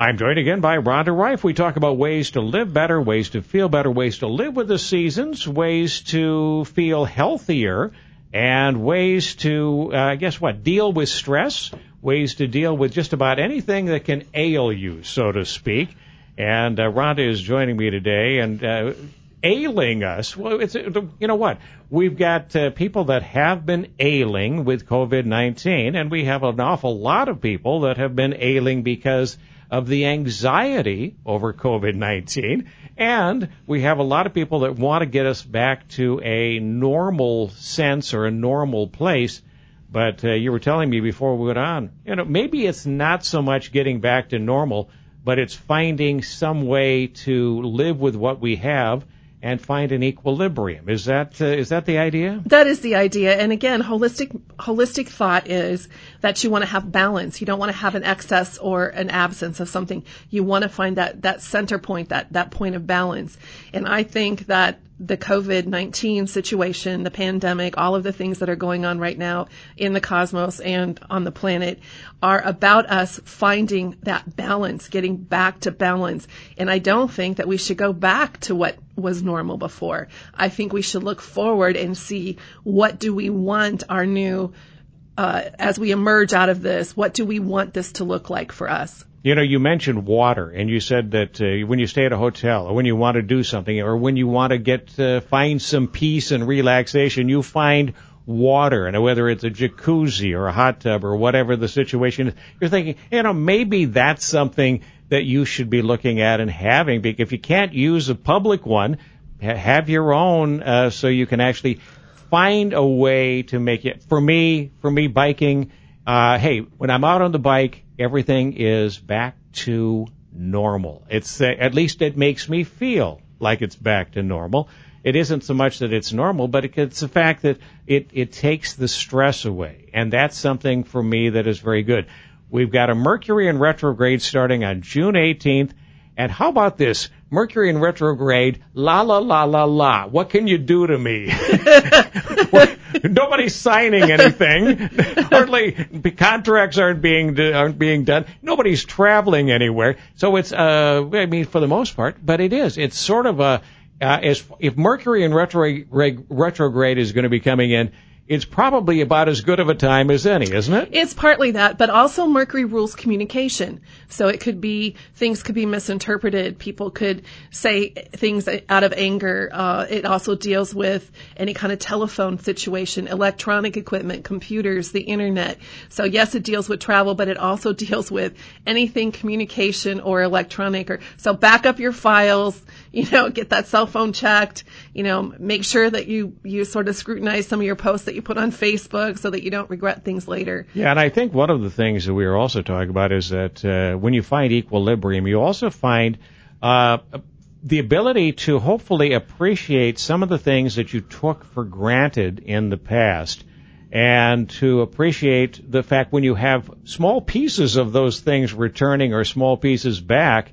I'm joined again by Rhonda Reif. We talk about ways to live better, ways to feel better, ways to live with the seasons, ways to feel healthier, and ways to, deal with stress, ways to deal with just about anything that can ail you, so to speak. And Rhonda is joining me today, and ailing us. Well, you know what? We've got people that have been ailing with COVID-19, and we have an awful lot of people that have been ailing because of the anxiety over COVID-19, and we have a lot of people that want to get us back to a normal sense or a normal place. But you were telling me before we went on, maybe it's not so much getting back to normal, but it's finding some way to live with what we have and find an equilibrium. Is that the idea? That is the idea. And again, holistic thought is that you want to have balance. You don't want to have an excess or an absence of something. You want to find that center point, that point of balance. And I think that the COVID-19 situation, the pandemic, all of the things that are going on right now in the cosmos and on the planet are about us finding that balance, getting back to balance. And I don't think that we should go back to what was normal before. I think we should look forward and see what do we want our new, as we emerge out of this, what do we want this to look like for us? You mentioned water, and you said that when you stay at a hotel or when you want to do something or when you want to find some peace and relaxation, you find water, and whether it's a jacuzzi or a hot tub or whatever the situation is, you're thinking, maybe that's something that you should be looking at and having. Because if you can't use a public one, have your own so you can actually find a way to make it. For me, biking, when I'm out on the bike, everything is back to normal. It's at least it makes me feel like it's back to normal. It isn't so much that it's normal, but it's the fact that it takes the stress away. And that's something for me that is very good. We've got a Mercury in retrograde starting on June 18th. And how about this? Mercury in retrograde, la, la, la, la, la. What can you do to me? Nobody's signing anything. Hardly contracts aren't being done. Nobody's traveling anywhere. So it's, for the most part, but it is. It's sort of if Mercury in retrograde is going to be coming in, it's probably about as good of a time as any, isn't it? It's partly that, but also Mercury rules communication. So things could be misinterpreted. People could say things out of anger. It also deals with any kind of telephone situation, electronic equipment, computers, the internet. So yes, it deals with travel, but it also deals with anything communication or electronic. So back up your files, get that cell phone checked, make sure that you sort of scrutinize some of your posts that you put on Facebook so that you don't regret things later. Yeah, and I think one of the things that we are also talking about is that when you find equilibrium, you also find the ability to hopefully appreciate some of the things that you took for granted in the past, and to appreciate the fact when you have small pieces of those things returning or small pieces back,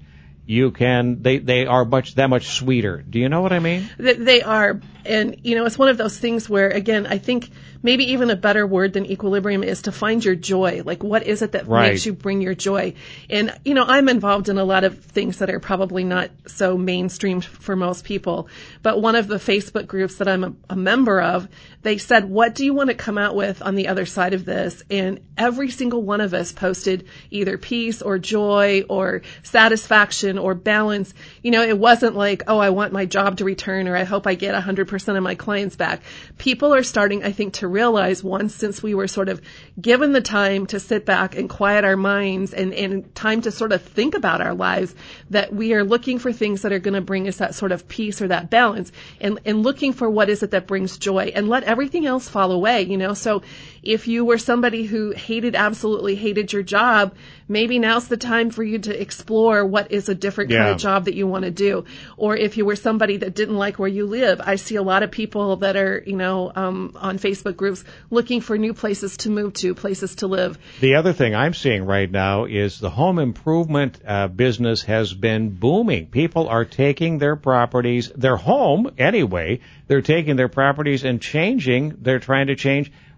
they are that much sweeter. Do you know what I mean? They are. And, it's one of those things where, again, I think maybe even a better word than equilibrium is to find your joy. Like, what is it that makes you bring your joy? And, I'm involved in a lot of things that are probably not so mainstream for most people. But one of the Facebook groups that I'm a member of, they said, what do you want to come out with on the other side of this? And every single one of us posted either peace or joy or satisfaction or balance. It wasn't like, I want my job to return, or I hope I get 100% of my clients back. People are starting, I think, to realize since we were sort of given the time to sit back and quiet our minds and time to sort of think about our lives, that we are looking for things that are going to bring us that sort of peace or that balance, and looking for what is it that brings joy, and let everything else fall away, So if you were somebody who absolutely hated your job, maybe now's the time for you to explore what is a different kind of job that you want to do. Or if you were somebody that didn't like where you live, I see a lot of people that are, on Facebook groups looking for new places to move to, places to live. The other thing I'm seeing right now is the home improvement business has been booming. People are taking their properties, their home anyway, they're taking their properties and they're trying to change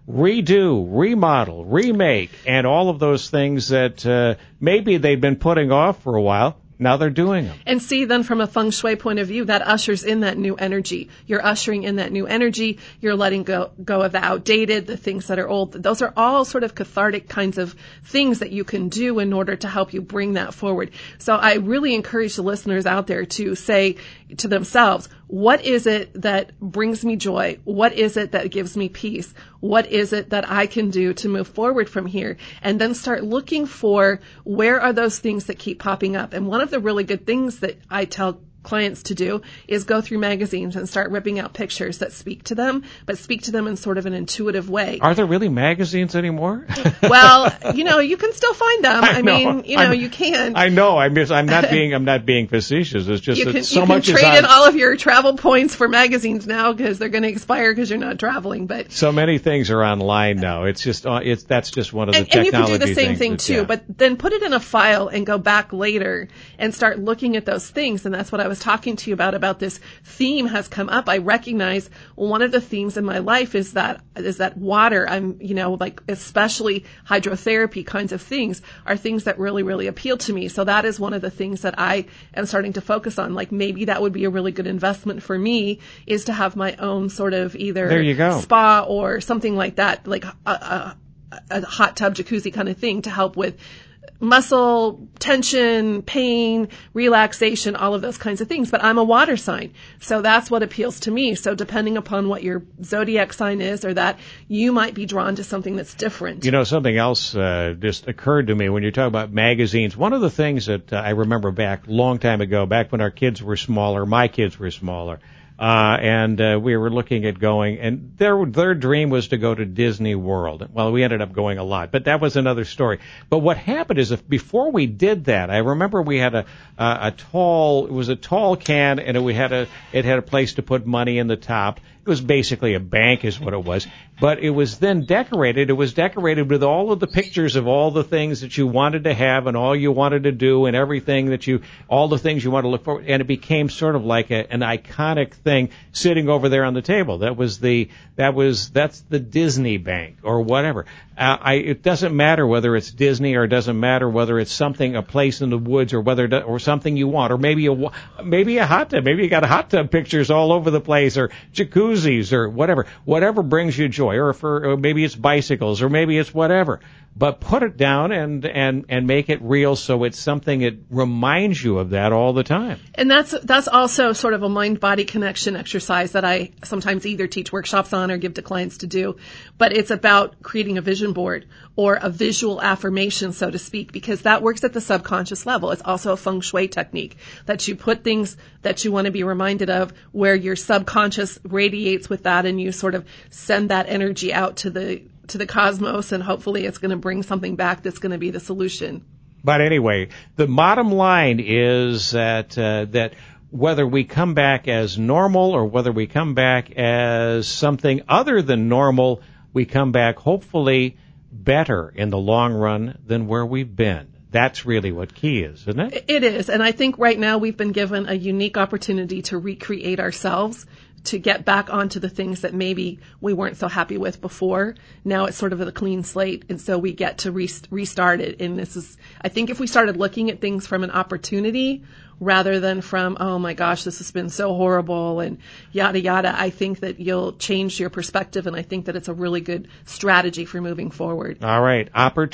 redo, remodel, remake, and all of those things that maybe they've been putting off for a while. Now they're doing them. And see, then from a feng shui point of view, that ushers in that new energy. You're ushering in that new energy. You're letting go of the outdated, the things that are old. Those are all sort of cathartic kinds of things that you can do in order to help you bring that forward. So I really encourage the listeners out there to say to themselves, what is it that brings me joy? What is it that gives me peace? What is it that I can do to move forward from here? And then start looking for where are those things that keep popping up. And one of the really good things that I tell clients to do is go through magazines and start ripping out pictures that speak to them, but speak to them in sort of an intuitive way. Are there really magazines anymore? Well, you can still find them. I mean, you can. I know. I'm not being facetious. It's just that so much is you can trade in all of your travel points for magazines now because they're going to expire because you're not traveling. But so many things are online now. It's just that's just one of the technology things. And you can do the same thing too, yeah. But then put it in a file and go back later and start looking at those things. And that's what I was talking to you about this theme has come up. I recognize one of the themes in my life is that water. I'm, like especially hydrotherapy kinds of things are things that really, really appeal to me. So that is one of the things that I am starting to focus on. Like maybe that would be a really good investment for me is to have my own sort of either spa or something like that, like a hot tub jacuzzi kind of thing to help with muscle tension, pain, relaxation, all of those kinds of things. But I'm a water sign, so that's what appeals to me. So depending upon what your zodiac sign is or that, you might be drawn to something that's different. Something else just occurred to me when you talk about magazines. One of the things that I remember back a long time ago, back when our kids were smaller, my kids were smaller, and we were looking at going, and their dream was to go to Disney World. Well, we ended up going a lot, but that was another story. But what happened is, before we did that, I remember we had a tall can, and it had a place to put money in the top. It was basically a bank is what it was. But it was then decorated. It was decorated with all of the pictures of all the things that you wanted to have and all you wanted to do and everything all the things you want to look for. And it became sort of like an iconic thing sitting over there on the table. That's the Disney bank or whatever. It doesn't matter whether it's Disney or it doesn't matter whether it's a place in the woods or something you want, or maybe a hot tub. Maybe you got hot tub pictures all over the place, or jacuzzis or whatever brings you joy, or maybe it's bicycles, or maybe it's whatever. But put it down and make it real, so it's something that reminds you of that all the time. And that's also sort of a mind-body connection exercise that I sometimes either teach workshops on or give to clients to do. But it's about creating a vision board or a visual affirmation, so to speak, because that works at the subconscious level. It's also a feng shui technique that you put things that you want to be reminded of where your subconscious radiates with that, and you sort of send that energy out to the cosmos, and hopefully it's going to bring something back that's going to be the solution. But anyway, the bottom line is that whether we come back as normal or whether we come back as something other than normal, we come back hopefully better in the long run than where we've been. That's really what key is, isn't it? It is. And I think right now we've been given a unique opportunity to recreate ourselves, to get back onto the things that maybe we weren't so happy with before. Now it's sort of a clean slate, and so we get to restart it. And I think if we started looking at things from an opportunity rather than from, oh my gosh, this has been so horrible and yada yada, I think that you'll change your perspective, and I think that it's a really good strategy for moving forward. All right,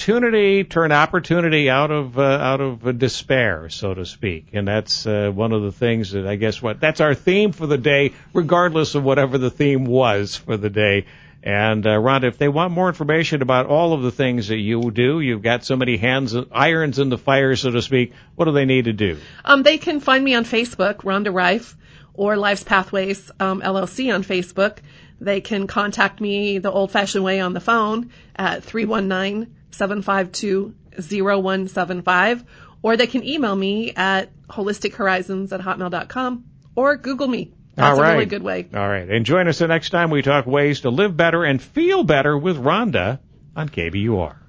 turn opportunity out of despair, so to speak, and that's one of the things that I guess that's our theme for the day, regardless of whatever the theme was for the day. And Rhonda, if they want more information about all of the things that you do, you've got so many irons in the fire, so to speak, what do they need to do? They can find me on Facebook, Rhonda Reif, or Life's Pathways LLC on Facebook. They can contact me the old-fashioned way on the phone at 319-752-0175, or they can email me at holistichorizons@hotmail.com, or Google me. That's a really good way. All right. And join us the next time we talk ways to live better and feel better with Rhonda on KBUR.